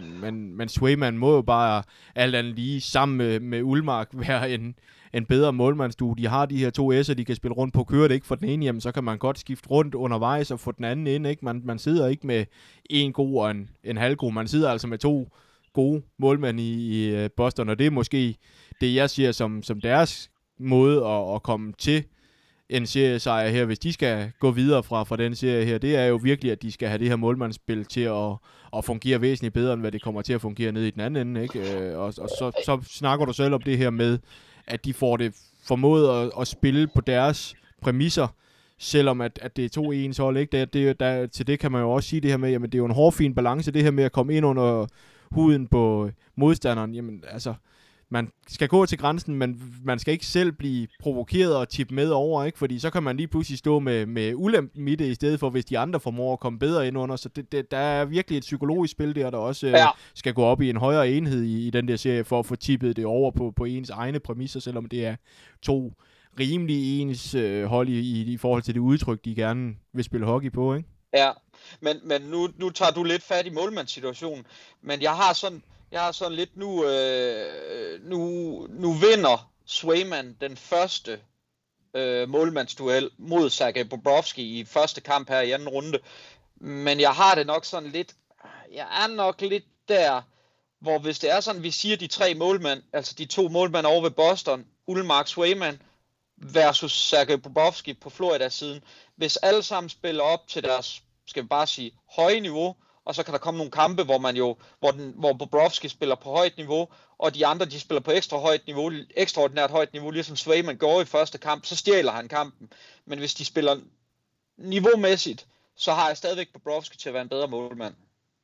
Speaker 1: men Swayman må jo bare alt andet lige sammen med Ullmark være en bedre målmandsstue. De har de her 2 S'er, de kan spille rundt på. Kører det ikke for den ene, jamen, så kan man godt skifte rundt undervejs og få den anden ind. Ikke? Man sidder ikke med en god og en halvgod. Man sidder altså med 2 gode målmænd i Boston, og det er måske det, jeg siger som deres måde at komme til en seriesejr her, hvis de skal gå videre fra den serie her. Det er jo virkelig, at de skal have det her målmandsspil til at fungere væsentligt bedre, end hvad det kommer til at fungere nede i den anden ende. Ikke? Og så snakker du selv om det her med, at de får det formået at spille på deres præmisser, selvom at det er 2 ens hold. Ikke? Til det kan man jo også sige det her med, jamen det er jo en hårfin balance, det her med at komme ind under huden på modstanderen. Jamen altså, man skal gå til grænsen, men man skal ikke selv blive provokeret og tippe med over, ikke? Fordi så kan man lige pludselig stå med ulempen i det, i stedet for, hvis de andre formår at komme bedre ind under. Så der er virkelig et psykologisk spil der også skal gå op i en højere enhed i den der serie, for at få tippet det over på ens egne præmisser, selvom det er 2 rimelig ens hold i forhold til det udtryk, de gerne vil spille hockey på, ikke?
Speaker 3: Ja, men nu tager du lidt fat i målmandssituationen, men jeg har sådan lidt nu vinder Swayman den første målmandsduel mod Sergej Bobrovsky i første kamp her i anden runde. Men jeg har det nok sådan lidt, jeg er nok lidt der, hvor hvis det er sådan, vi siger de 3 målmænd, altså de 2 målmænd over ved Boston, Ullmark, Swayman versus Sergej Bobrovsky på Florida-siden, hvis alle sammen spiller op til deres, skal vi bare sige, høje niveau, og så kan der komme nogle kampe, hvor Bobrovsky spiller på højt niveau, og de andre, de spiller på ekstraordinært højt niveau, ligesom Swayman går i første kamp, så stjæler han kampen. Men hvis de spiller niveaumæssigt, så har jeg stadigvæk Bobrovsky til at være en bedre målmand.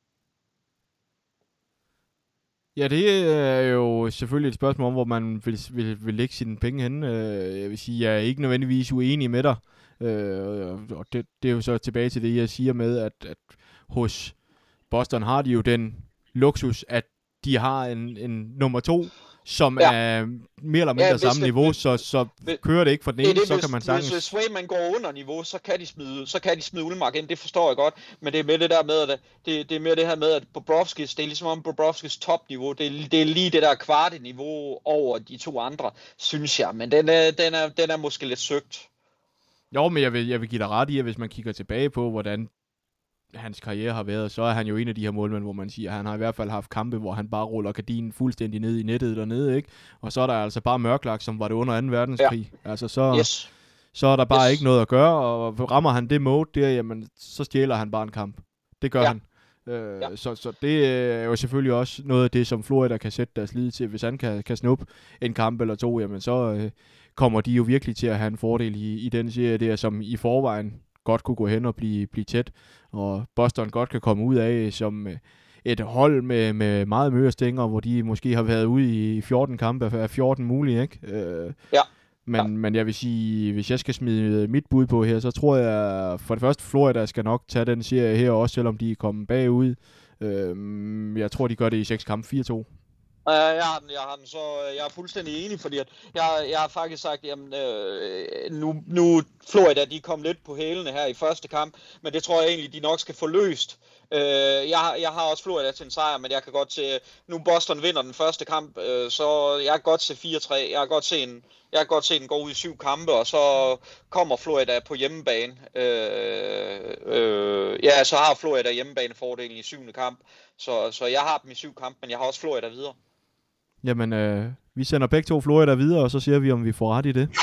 Speaker 1: Ja, det er jo selvfølgelig et spørgsmål om, hvor man vil lægge sine penge henne. Jeg vil sige, jeg er ikke nødvendigvis uenig med dig. Og det er jo så tilbage til det, jeg siger med, at hos Boston har de jo den luksus, at de har en nummer 2, som er mere eller mindre samme niveau, så kører det ikke for den ene, så kan man sagtens...
Speaker 3: Hvis Swayman går under niveau, så kan de smide Ullmark ind, det forstår jeg godt, men det er med det der med, at det er mere det her med, at Bobrovskys, det er ligesom om Bobrovskys topniveau, det er lige det der kvarte niveau over de 2 andre, synes jeg, men den er måske lidt søgt.
Speaker 1: Jo, men jeg vil give dig ret i, at hvis man kigger tilbage på, hvordan hans karriere har været, så er han jo en af de her målmænd, hvor man siger, at han har i hvert fald haft kampe, hvor han bare ruller gardinen fuldstændig ned i nettet dernede, ikke? Og så er der altså bare Mørklak, som var det under 2. verdenskrig. Ja. Altså så er der bare ikke noget at gøre, og rammer han det mode der, jamen så stjæler han bare en kamp. Det gør han. Så det er jo selvfølgelig også noget af det, som Florida kan sætte deres lid til. Hvis han kan snuppe en kamp eller 2, jamen så kommer de jo virkelig til at have en fordel i den serie der, som i forvejen godt kunne gå hen og blive tæt, og Boston godt kan komme ud af som et hold med meget mørestænger, hvor de måske har været ude i 14 kampe af 14 mulige, ikke? Men jeg vil sige, hvis jeg skal smide mit bud på her, så tror jeg for det første, Florida skal nok tage den serie her, også selvom de er kommet bagud. Jeg tror, de gør det i 6 kampe, 4-2.
Speaker 3: Jeg er fuldstændig enig, fordi at jeg har faktisk sagt, jamen nu Florida, de kom lidt på hælene her i første kamp, men det tror jeg egentlig, de nok skal få løst Jeg har også Florida til en sejr, men jeg kan godt se, nu Boston vinder den første kamp, så jeg kan godt se 4-3. Jeg kan godt se den gå ud i 7 kampe, og så kommer Florida på hjemmebane. Så har Florida hjemmebanefordelen i 7. kamp, så jeg har dem i 7 kampe, men jeg har også Florida videre.
Speaker 1: Jamen, vi sender begge to Florida videre, og så ser vi, om vi får ret i det.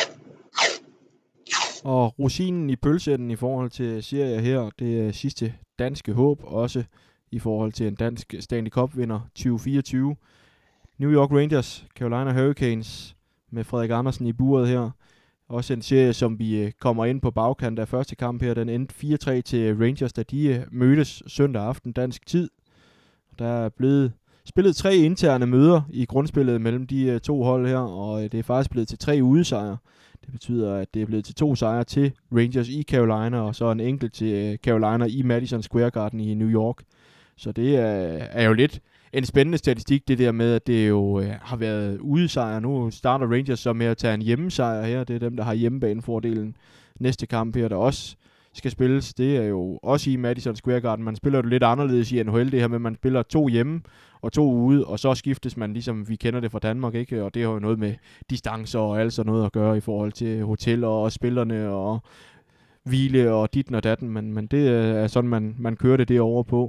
Speaker 1: Og rosinen i pølseenden i forhold til serier her, det er sidste danske håb, også i forhold til en dansk Stanley Cup-vinder 2024. New York Rangers, Carolina Hurricanes med Frederik Andersen i buret her. Også en serie, som vi kommer ind på bagkant af første kamp her. Den endte 4-3 til Rangers, da de mødtes søndag aften dansk tid. Der er blevet spillet 3 interne møder i grundspillet mellem de 2 hold her, og det er faktisk blevet til 3 udesejre. Det betyder, at det er blevet til 2 sejre til Rangers i Carolina, og så en enkelt til Carolina i Madison Square Garden i New York. Så det er jo lidt en spændende statistik, det der med, at det jo har været udesejre. Nu starter Rangers så med at tage en hjemmesejr her. Det er dem, der har hjemmebanefordelen. Næste kamp her, der også skal spilles, det er jo også i Madison Square Garden. Man spiller det lidt anderledes i NHL, det her med, at man spiller 2 hjemme og 2 ude, og så skiftes man, ligesom vi kender det fra Danmark, ikke? Og det har jo noget med distancer og alt sådan noget at gøre i forhold til hoteller og spillerne og hvile og ditten og datten, men det er sådan, man kører det derovre på.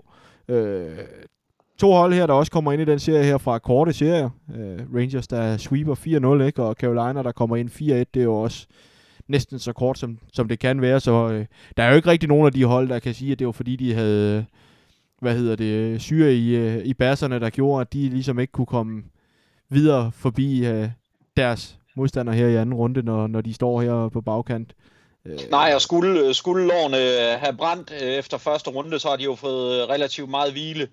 Speaker 1: 2 hold her, der også kommer ind i den serie her fra korte serier. Rangers, der sweeper 4-0, ikke? Og Carolina, der kommer ind 4-1, det er jo også næsten så kort, som det kan være. Så der er jo ikke rigtig nogen af de hold, der kan sige, at det var fordi, de havde syre i basserne, der gjorde, at de ligesom ikke kunne komme videre forbi deres modstander her i anden runde, når de står her på bagkant.
Speaker 3: Nej, og skulle lårene have brændt efter første runde, så har de jo fået relativt meget hvile.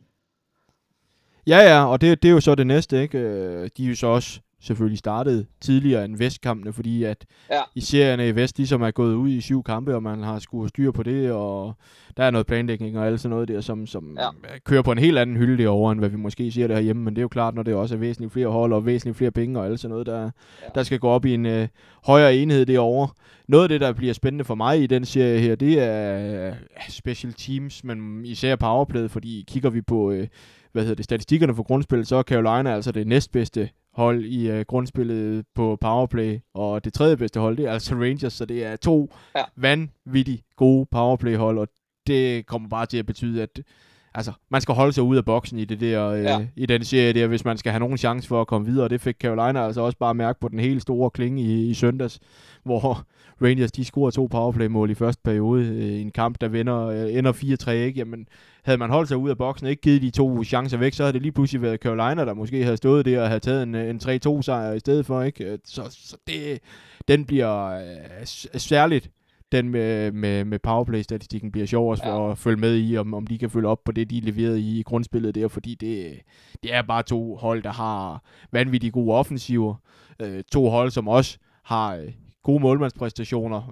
Speaker 1: Ja, og det er jo så det næste, ikke? De er jo så også selvfølgelig startet tidligere end vestkampene, fordi at i serierne i vest ligesom er gået ud i 7 kampe, og man har skulle styre på det, og der er noget planlægning og alt sådan noget der, som kører på en helt anden hylde derovre, end hvad vi måske ser det herhjemme, men det er jo klart, når det også er væsentligt flere hold og væsentligt flere penge og alt sådan noget, der skal gå op i en højere enhed derovre. Noget af det, der bliver spændende for mig i den serie her, det er special teams, men især powerplay, fordi kigger vi på statistikkerne for grundspillet, så er Carolina altså det næstbedste hold i grundspillet på powerplay, og det tredje bedste hold, det er altså Rangers, så det er 2 vanvittigt gode powerplay-hold, og det kommer bare til at betyde, at man skal holde sig ud af boksen i det der, i den serie der, hvis man skal have nogen chance for at komme videre, og det fik Carolina altså også bare mærke på den helt store klinge i søndags, hvor Rangers, de scorer 2 powerplay-mål i første periode i en kamp, der ender 4-3, ikke? Jamen, havde man holdt sig ud af boksen og ikke givet de 2 chancer væk, så havde det lige pludselig været Carolina, der måske havde stået der og havde taget en 3-2-sejr i stedet for, ikke? Så den bliver særligt, den med powerplay-statistikken bliver sjov også for at følge med i, om de kan følge op på det, de leverede i grundspillet der, fordi det er bare 2 hold, der har vanvittigt gode offensiver. 2 hold, som også har gode målmandspræstationer.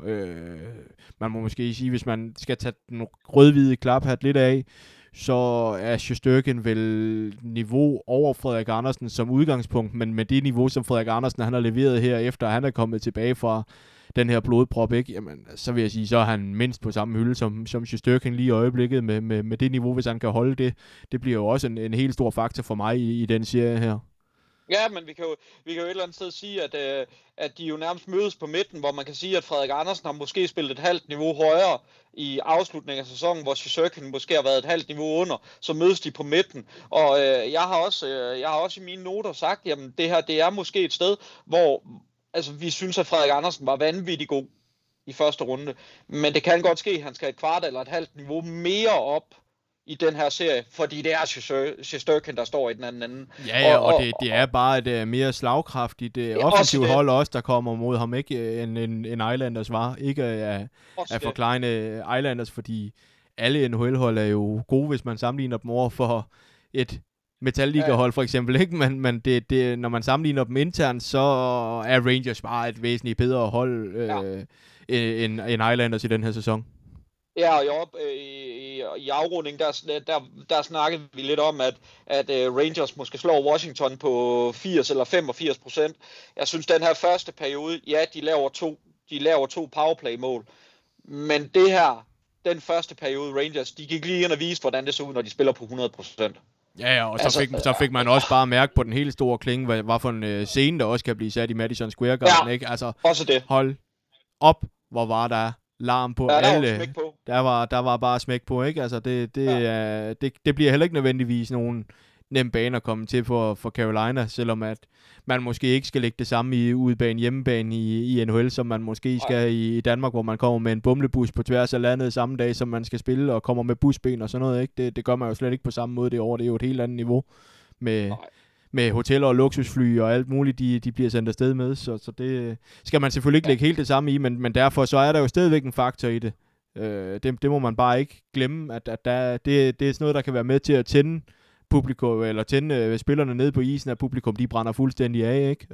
Speaker 1: Man må måske sige, hvis man skal tage den rød-hvide klaphat lidt af, så er Shesterkin vel niveau over Frederik Andersen som udgangspunkt, men med det niveau, som Frederik Andersen han har leveret her, efter han er kommet tilbage fra den her blodprop, ikke? Jamen, så vil jeg sige, så er han mindst på samme hylde som Shesterkin lige i øjeblikket med det niveau, hvis han kan holde det. Det bliver jo også en helt stor faktor for mig i den serie her.
Speaker 3: Ja, men vi kan jo et eller andet sted sige, at de jo nærmest mødes på midten, hvor man kan sige, at Frederik Andersen har måske spillet et halvt niveau højere i afslutningen af sæsonen, hvor Shesterkin måske har været et halvt niveau under, så mødes de på midten. Og jeg har også i mine noter sagt, jamen det her, det er måske et sted, hvor vi synes, at Frederik Andersen var vanvittig god i første runde. Men det kan godt ske, at han skal et kvart eller et halvt niveau mere op i den her serie, fordi det er Shesterkin, der står i den anden ende.
Speaker 1: Ja, og det er bare et mere slagkraftigt offensivt hold også, der kommer mod ham, ikke en Islanders var. Ikke at forklejne Islanders, fordi alle NHL-hold er jo gode, hvis man sammenligner dem over for et Metalliga-hold for eksempel, ikke? Men det, når man sammenligner dem internt, så er Rangers bare et væsentligt bedre hold end Islanders i den her sæson.
Speaker 3: Ja, og i afrunding, der snakkede vi lidt om, at Rangers måske slår Washington på 80 eller 85%. Jeg synes, den her første periode, de laver to powerplay-mål. Men det her, den første periode Rangers, de gik lige ind og viste, hvordan det så ud, når de spiller på 100%.
Speaker 1: Ja, og så fik man også bare mærke på den helt store klinge, hvad for en scene, der også kan blive sat i Madison Square Garden, ikke? Altså,
Speaker 3: også det.
Speaker 1: Hold op, hvor var der larm på alle.
Speaker 3: Der var smæk på.
Speaker 1: Der var bare smæk på, ikke? Altså, det bliver heller ikke nødvendigvis nogen nem bane at komme til for Carolina, selvom at man måske ikke skal lægge det samme i udebane, hjemmebane i NHL, som man måske skal i Danmark, hvor man kommer med en bumlebus på tværs af landet samme dag, som man skal spille, og kommer med busben og sådan noget, ikke? Det gør man jo slet ikke på samme måde derovre. Det er jo et helt andet niveau med hoteller og luksusfly og alt muligt, de bliver sendt afsted med, så det skal man selvfølgelig ikke lægge helt det samme i, men derfor så er der jo stadigvæk en faktor i det. Det må man bare ikke glemme, at det er sådan noget, der kan være med til at tænde publikum, eller tænde spillerne nede på isen, at publikum, de brænder fuldstændig af, ikke?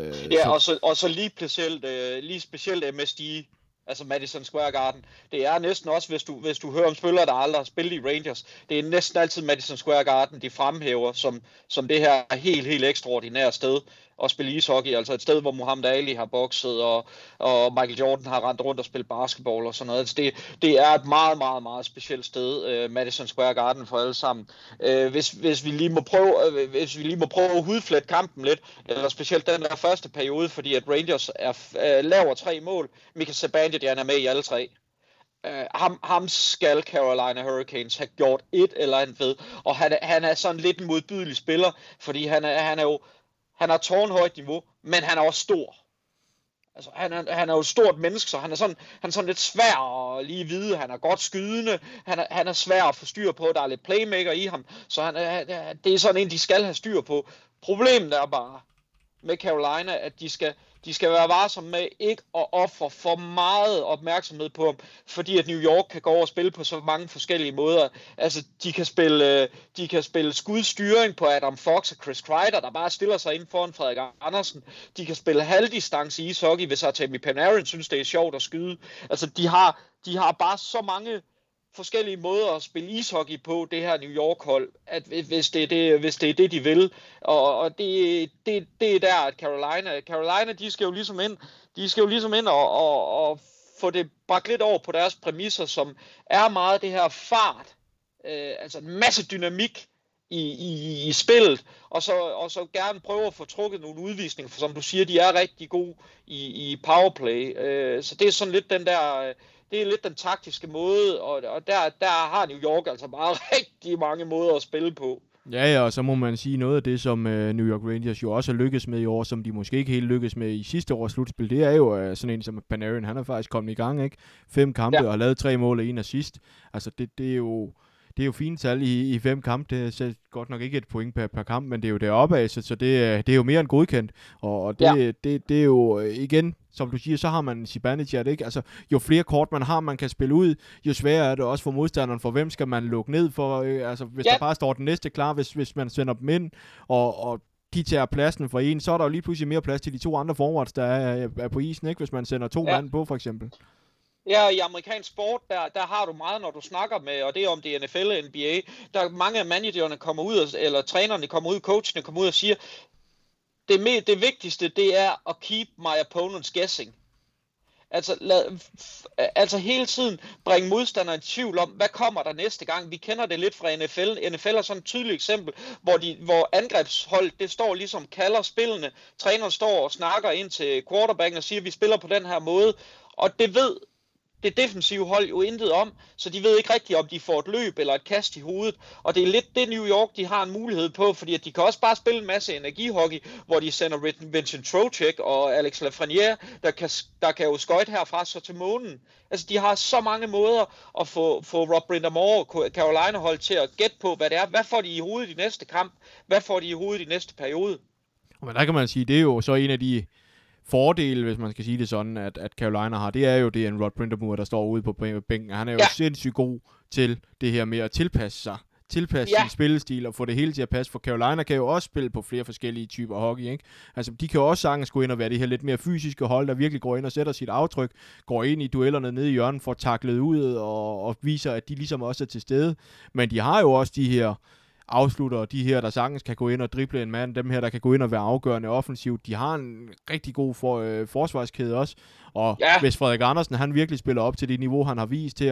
Speaker 3: Og så lige specielt MSG, altså Madison Square Garden. Det er næsten også, hvis du hører om spillere, der aldrig har spillet i Rangers, det er næsten altid Madison Square Garden, de fremhæver som det her helt, helt ekstraordinære sted at spille ishockey, altså et sted, hvor Muhammad Ali har bokset, og Michael Jordan har rendt rundt og spillet basketball og sådan noget. Altså det er et meget, meget, meget specielt sted, Madison Square Garden for alle sammen. Hvis vi lige må prøve at hudflette kampen lidt, eller specielt den der første periode, fordi at Rangers laver 3 mål, Mika Zibanejad er med i alle 3. Ham skal Carolina Hurricanes have gjort et eller andet ved, og han er sådan lidt en modbydelig spiller, fordi han har tårnhøjt niveau, men han er også stor. Altså, han er jo et stort menneske, så han er sådan lidt svær at lige vide. Han er godt skydende, han er svær at få styr på, der er lidt playmaker i ham, så det er sådan en, de skal have styr på. Problemet er bare med Carolina, at de skal være varsomme med ikke at ofre for meget opmærksomhed på ham, fordi at New York kan gå over og spille på så mange forskellige måder. Altså, de kan spille skudstyring på Adam Fox og Chris Kreider, der bare stiller sig ind foran Frederik Andersen. De kan spille halvdistance ishockey, hvis Artemi Panarin synes, det er sjovt at skyde. Altså, de har bare så mange forskellige måder at spille ishockey på, det her New York-hold, at hvis det er det, de vil. Og det er der, at Carolina, de skal jo ligesom ind og få det bragt lidt over på deres præmisser, som er meget det her fart, altså en masse dynamik i spillet, og så gerne prøve at få trukket nogle udvisninger, for som du siger, de er rigtig gode i powerplay. Så det er sådan lidt det er lidt den taktiske måde, og der har New York altså bare rigtig mange måder at spille på.
Speaker 1: Ja, og så må man sige noget af det, som New York Rangers jo også har lykkes med i år, som de måske ikke helt lykkes med i sidste års slutspil. Det er jo sådan en som Panarin, han er faktisk kommet i gang, ikke? 5 kampe og har lavet 3 mål og 1 assist. Altså det er jo fine tal i 5 kampe. Det er godt nok ikke et point per kamp, men det er jo deroppe af, så det er jo mere end godkendt. Og det er jo igen, som du siger, så har man Zibanejad, ikke? Altså, jo flere kort man har, man kan spille ud, jo sværere er det også for modstanderen, for hvem skal man lukke ned for? Altså, hvis der bare står den næste klar, hvis man sender dem ind, og de tager pladsen for en, så er der jo lige pludselig mere plads til de 2 andre forwards, der er på isen, ikke? Hvis man sender 2 mand på, for eksempel.
Speaker 3: Ja, i amerikansk sport, der har du meget, når du snakker med, og det er om det er NFL og NBA, der er mange af managerne kommer ud, eller trænerne kommer ud, coachene kommer ud og siger, det vigtigste, det er at keep my opponents guessing. Altså hele tiden bringe modstanderen i tvivl om, hvad kommer der næste gang. Vi kender det lidt fra NFL. NFL er sådan et tydeligt eksempel, hvor angrebshold, det står ligesom kalder spillene. Træneren står og snakker ind til quarterbacken og siger, at vi spiller på den her måde. Og det ved det defensive hold jo intet om, så de ved ikke rigtigt, om de får et løb eller et kast i hovedet. Og det er lidt det New York, de har en mulighed på, fordi at de kan også bare spille en masse energihockey, hvor de sender Vincent Trocheck og Alex Lafreniere, der kan jo skøjte herfra så til månen. Altså, de har så mange måder at få Rob Brind'Amour og Carolina-hold til at gætte på, hvad det er. Hvad får de i hovedet i næste kamp? Hvad får de i hovedet i næste periode?
Speaker 1: Men der kan man sige, det er jo så en af de fordele, hvis man skal sige det sådan, at Carolina har, det er jo det en Rod Brind'Amour, der står ude på bænken. Han er jo sindssygt god til det her med at tilpasse sin spillestil og få det hele til at passe, for Carolina kan jo også spille på flere forskellige typer hockey, ikke? Altså, de kan jo også sagtens gå ind og være det her lidt mere fysiske hold, der virkelig går ind og sætter sit aftryk, går ind i duellerne nede i hjørnet, får taklet ud og viser, at de ligesom også er til stede. Men de har jo også de her afslutter, de her, der sagtens kan gå ind og drible en mand, dem her, der kan gå ind og være afgørende offensivt. De har en rigtig god forsvarskæde også, og hvis Frederik Andersen, han virkelig spiller op til det niveau, han har vist her,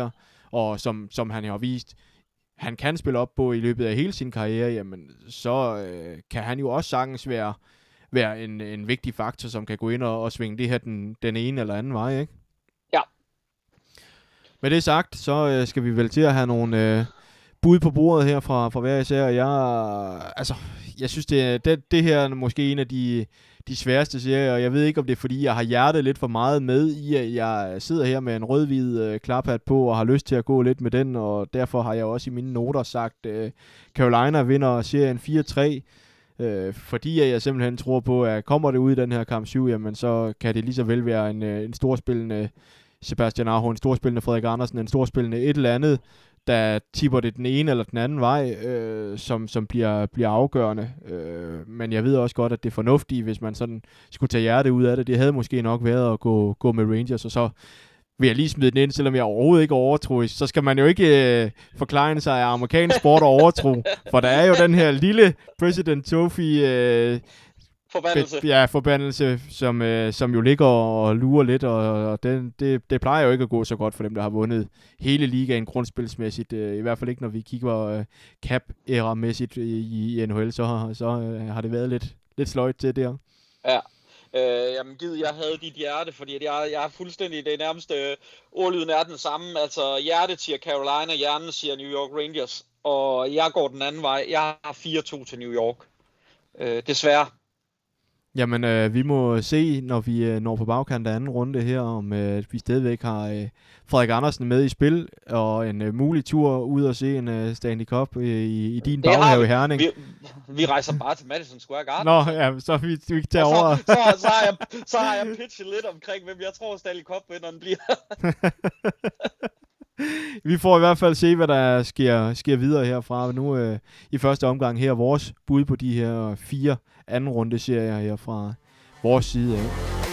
Speaker 1: og som han har vist, han kan spille op på i løbet af hele sin karriere, jamen så kan han jo også sagtens være en vigtig faktor, som kan gå ind og svinge det her den ene eller anden vej, ikke?
Speaker 3: Ja.
Speaker 1: Med det sagt, så skal vi vel til at have nogle bud på bordet her fra hver især. Jeg synes, det her er måske en af de sværeste serier, og jeg ved ikke, om det er, fordi jeg har hjertet lidt for meget med i, at jeg sidder her med en rød-hvid klaphat på, og har lyst til at gå lidt med den, og derfor har jeg også i mine noter sagt, Carolina vinder serien 4-3, fordi jeg simpelthen tror på, at kommer det ud i den her kamp 7, jamen så kan det lige så vel være en storspillende Sebastian Aho, en storspillende Frederik Andersen, en storspillende et eller andet, der tipper det den ene eller den anden vej, som bliver afgørende. Men jeg ved også godt, at det er fornuftigt, hvis man sådan skulle tage hjertet ud af det. Det havde måske nok været at gå med Rangers, og så vil jeg lige smide den ind, selvom jeg overhovedet ikke er overtroisk. Så skal man jo ikke forklare sig af amerikansk sport og overtro, for der er jo den her lille President Trophy forbandelse, som jo ligger og lurer lidt, og det plejer jo ikke at gå så godt for dem, der har vundet hele ligaen grundspilsmæssigt. I hvert fald ikke, når vi kigger cap-era-mæssigt i NHL, så har det været lidt sløjt til der.
Speaker 3: Ja. Jamen Gid, jeg havde dit hjerte, fordi jeg er fuldstændig det nærmeste ordlyden er den samme. Altså hjertet siger Carolina, hjernen siger New York Rangers, og jeg går den anden vej. Jeg har 4-2 til New York. Desværre.
Speaker 1: Jamen, vi må se, når vi når på bagkant af anden runde her, om vi stadigvæk har Frederik Andersen med i spil, og en mulig tur ud og se en Stanley Cup i din baghave i Herning.
Speaker 3: Vi rejser bare til Madison Square Garden.
Speaker 1: Nå, ja, så vi tager over.
Speaker 3: Så har jeg pitchet lidt omkring, hvem jeg tror Stanley Cup-vinderen bliver.
Speaker 1: Vi får i hvert fald se, hvad der sker videre herfra. Nu i første omgang her vores bud på de her 4 anden runde serier her fra vores side af.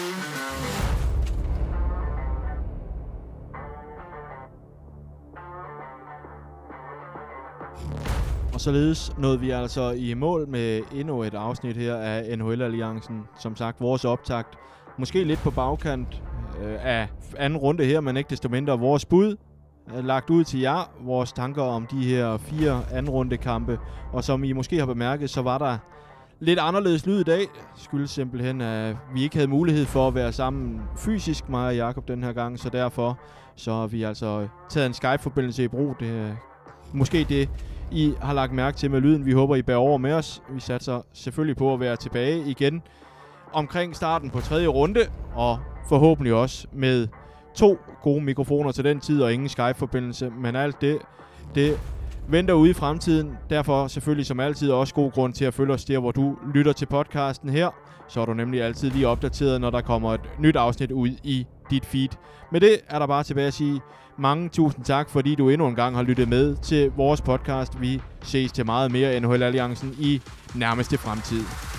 Speaker 1: Og således nåede vi altså i mål med endnu et afsnit her af NHL-alliancen. Som sagt, vores optakt måske lidt på bagkant af anden runde her, men ikke desto mindre vores bud lagt ud til jer, vores tanker om de her 4 anden runde kampe. Og som I måske har bemærket, så var der lidt anderledes lyd i dag. Skyldes simpelthen, at vi ikke havde mulighed for at være sammen fysisk, mig og Jakob, den her gang. Så derfor så har vi altså taget en Skype-forbindelse i brug. Det er måske det, I har lagt mærke til med lyden. Vi håber, I bærer over med os. Vi satser selvfølgelig på at være tilbage igen omkring starten på 3. runde. Og forhåbentlig også med 2 gode mikrofoner til den tid og ingen Skype-forbindelse. Men alt det venter ude i fremtiden. Derfor selvfølgelig som altid også god grund til at følge os der, hvor du lytter til podcasten her. Så er du nemlig altid lige opdateret, når der kommer et nyt afsnit ud i dit feed. Med det er der bare tilbage at sige mange tusind tak, fordi du endnu en gang har lyttet med til vores podcast. Vi ses til meget mere NHL-alliancen i nærmeste fremtid.